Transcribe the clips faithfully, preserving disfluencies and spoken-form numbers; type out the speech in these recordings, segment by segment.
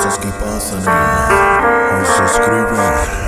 cosas que pasan y hoy se escriben.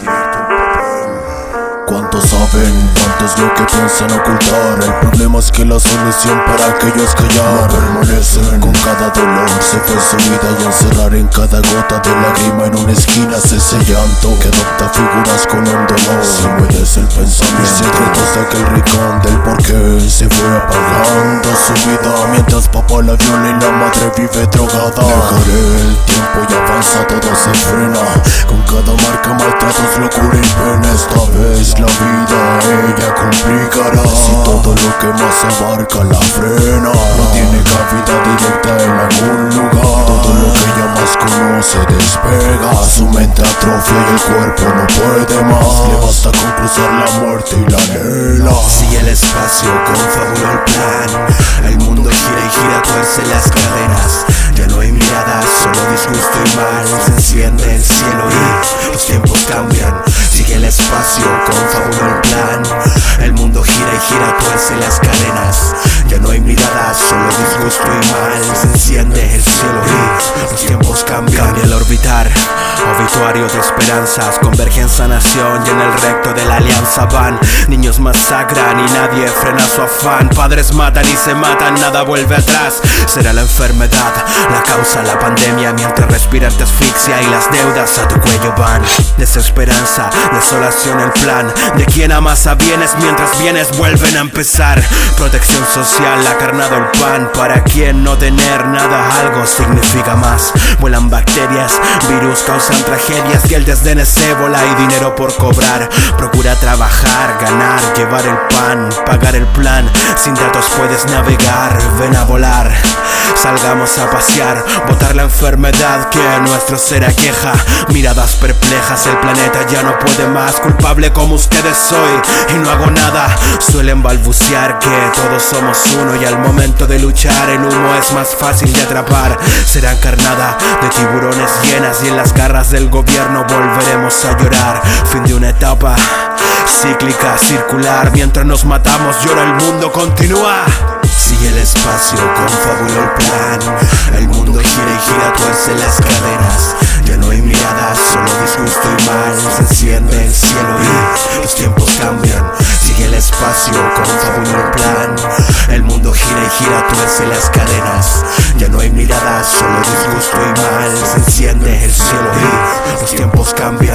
¿Cuántos saben? ¿Cuánto es lo que piensan ocultar? El problema es que la solución para aquellos callar no permanecen. Con cada dolor se fue su vida y encerrar en cada gota de lágrima en una esquina es ese llanto que adopta figuras con un dolor. Se humedece el pensamiento, mis secretos de aquel rincón del porqué se fue apagando su vida mientras papá la viola y la madre vive drogada. Dejaré el tiempo y avanza, todo se frena. Con cada marca, maltratos, locura y pena. Esta vez la vida ella complicará. Si todo lo que más abarca la frena, no tiene cabida directa en algún lugar. Todo lo que ella más conoce despega. Su mente atrofia y el cuerpo no puede más. Le basta con cruzar la muerte y la anhela. Sigue el espacio, confabula el plan. El mundo gira y gira, tuerce las cadenas. Ya no hay miradas, solo disgusto y mal. Se enciende el cielo y los tiempos cambian. Sigue el espacio, confabula el plan. El mundo gira y gira, tuerce las cadenas. Ya no hay miradas, solo disgusto y mal. Se enciende el cielo y los tiempos cambian. Cambia el orbitar, obituario de esperanzas. Converge en sanación y en el recto de la alianza van. Niños masacran y nadie frena su afán. Padres matan y se matan, nada vuelve atrás. Será la enfermedad, la causa, la pandemia. Mientras respirar te asfixia y las deudas a tu cuello van. Desesperanza, desolación el plan. De quien amas a bienes mientras bienes vuelven a empezar. Protección social, ha carnado el pan. Para quien no tener nada, algo significa más. Vuelan bacterias, virus causan tragedias. Y el desdén es ébola y dinero por cobrar. Procura trabajar, ganar, llevar el pan, pagar el plan. Sin datos puedes navegar, ven a volar. Salgamos a pasear, botar la enfermedad que a nuestro ser aqueja. Miradas perplejas, el planeta ya no puede más. Culpable como ustedes soy y no hago nada. Suelen balbucear que todos somos uno y al momento de luchar el humo es más fácil de atrapar. Será encarnada de tiburones llenas y en las garras del gobierno volveremos a llorar. Fin de una etapa cíclica, circular. Mientras nos matamos llora el mundo, continúa. Sigue el espacio, confabula el plan. El mundo gira y gira, tuerce las cadenas. Ya no hay miradas, solo disgusto y mal. Se enciende el cielo y los tiempos cambian. Sigue el espacio, confabula el plan. El mundo gira y gira, tuerce las cadenas. Ya no hay miradas, solo disgusto y mal. Se enciende el cielo y los tiempos cambian.